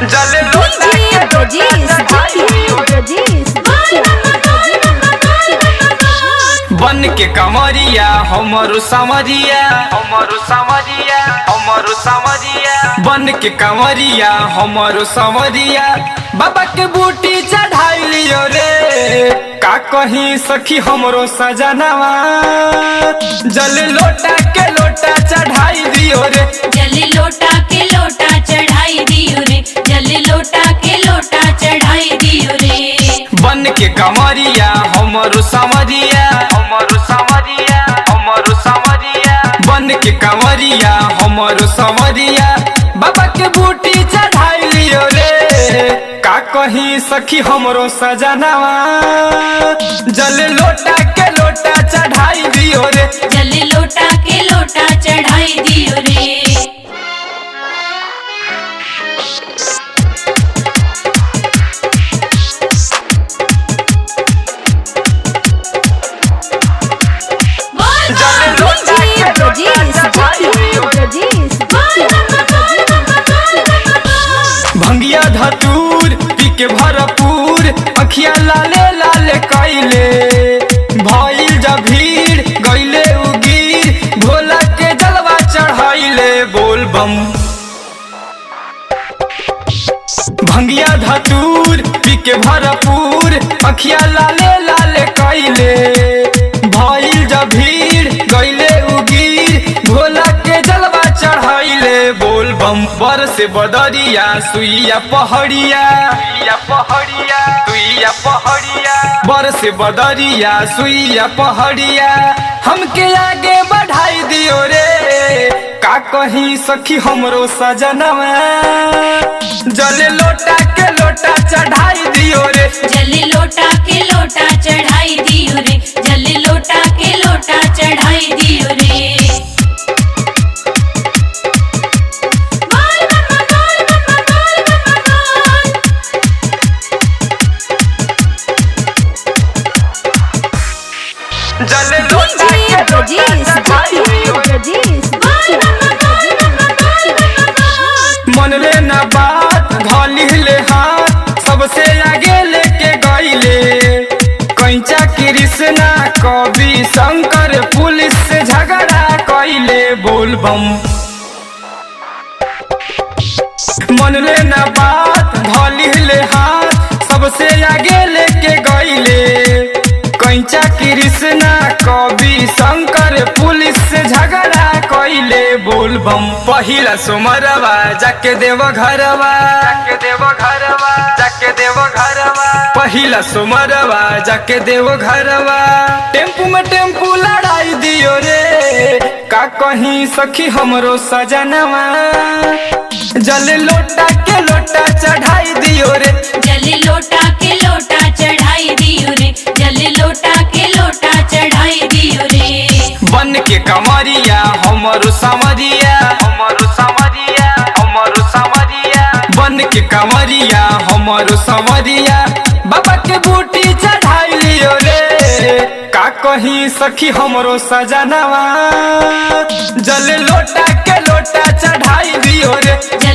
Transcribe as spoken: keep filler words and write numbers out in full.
जल लोटा के बन के कमरिया हमरो समरिया हमरो समरिया हमरो समरिया बन के कमरिया हमरो समरिया बाबा के बूटी चढ़ाई लियो रे का कहीं सखी हमरो सजनवा जल लोटा के लोटा चढ़ाई दियो रे जल लोटा के लोटा चढ़ाई दियो रे जल लोटा के लोटा चढ़ाई दियो रे बन के कमरिया हमरो समरिया हमरो समरिया हमरो समरिया बन के कमरिया हमरो समरिया बाबा के बूटी चढ़ाई लियो रे का कहीं सखी हमरो सजनवा जल लोटा के लोटा चढ़ाई दियो रे जल लोटा के लोटा चढ़ाई दियो रे भंगिया धतूर पी के भरपूर अखिया लाले लाले कैले भइल जब भीड़ गईले उगीर भोला के जलवा चढ़ाइले बोल बम भंगिया धतूर पी के भरपूर अखिया लाले लाले कैले भइल जब भीड़ गईले उगीर भोला के जलवा चढ़ाइले बोल बम बर से बदरिया सुइया पहड़िया सुइया पहड़िया सुइया पहड़िया बर से बदरिया सुइया पहड़िया हमके आगे बढ़ाई दियो रे का कहीं सखी हमरो सजनवा जल लोटा के लोटा चढ़ाई दियो रे जल लोटा के लोटा चढ़ाई दियो रे जल लोटा के लोटा चढ़ाई दियो रे जल लोटा के लोटा चढ़ाई दियो रे मन ले ना बात धली ले हाथ सबसे आगे लेके गईले कैचा कृष्णा कवि शंकर पुलिस से झगड़ा कईले बोल बम मन ले ना बात धली ले हाथ सबसे आगे लेके गईले कैचा कृष्णा कवि शंकर पुलिस से झगड़ा कईले बोल बम पहिला सोमरवा जाके देव घरवा जाके देव घरवा जाके देव घरवा पहिला सोमरवा जाके देव घरवा टेम्पू में टेम्पू लड़ाई दियो रे का कहीं सखी हमरो सजनवा जल लोटा के लोटा चढ़ाई दियो रे जल लोटा के लोटा चढ़ाई दियो रे जल लोटा के लोटा चढ़ाई दियो रे बन के कमरिया हमरो समरिया हमरो समरिया हमरो समरिया बन के कमरिया हमरो समरिया बाबा के बूटी चढ़ाई लियो रे का कहीं सखी हमरो सजनवा जल लोटा के लोटा चढ़ाई दियो रे जल